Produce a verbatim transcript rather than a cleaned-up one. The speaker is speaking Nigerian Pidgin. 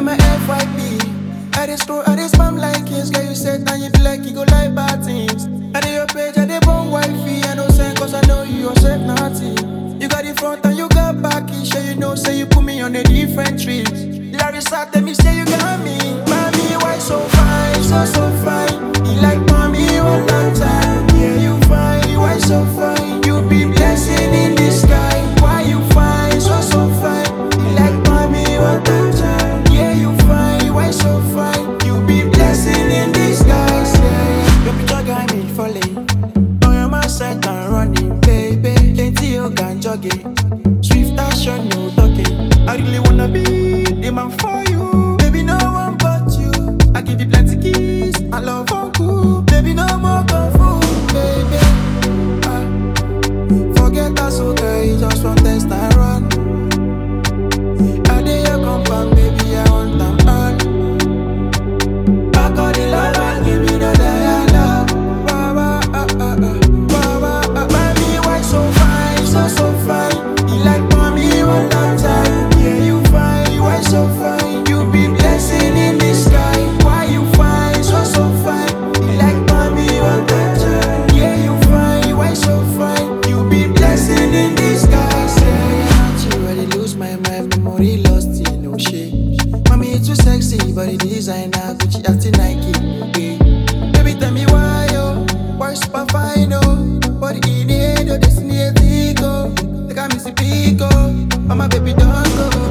in my F Y P. I dey scroll, I dey spam like kings. Girl, you said now you be like you go like bad things. I dey your page, I dey born wifey. I no send cause I know you yourself nothing. You got the front and you got back. Sure you know, say you put me on a different trip. Larissa tell me, say you got me. Mommy, why so fine, so so fine. You like mommy one that time. Yeah, you fine, why so fine? You be blessing in the sky. Why you fine, so so fine? You like mommy one that time. Yeah, you fine, why so fine? You be blessing in disguise. Yeah, your picture got me falling. On your mind set and running, baby. Plenty you can jog it. Swift action, no talking. I really wanna be the man for you. Baby, no one but you. I give you plenty keys. I love uncle. Baby, no more confused, baby. Ah, forget that so girl, just one test and run. I did your compound, baby, I want them all. Back all the love and give me the dialogue. Wah, wah, ah, ah, ah. Wah, wah, ah. Mommy, why so fine, so so fine? You like mommy one that time. Yeah, you fine, why so fine? You be blessing in the sky. Why you fine, so so fine? You like mommy one that time. Yeah, you fine, why so fine? You be blessing in disguise. Yeah, not you, I dey lose my mind, memory lost in no shade. Mommy, you too sexy, but the designer Gucci acting Nike. Yeah. Baby, tell me why, oh, why super fine, oh, but in the end, oh, destiny, go. Take a missy pico, oh, my baby, don't go.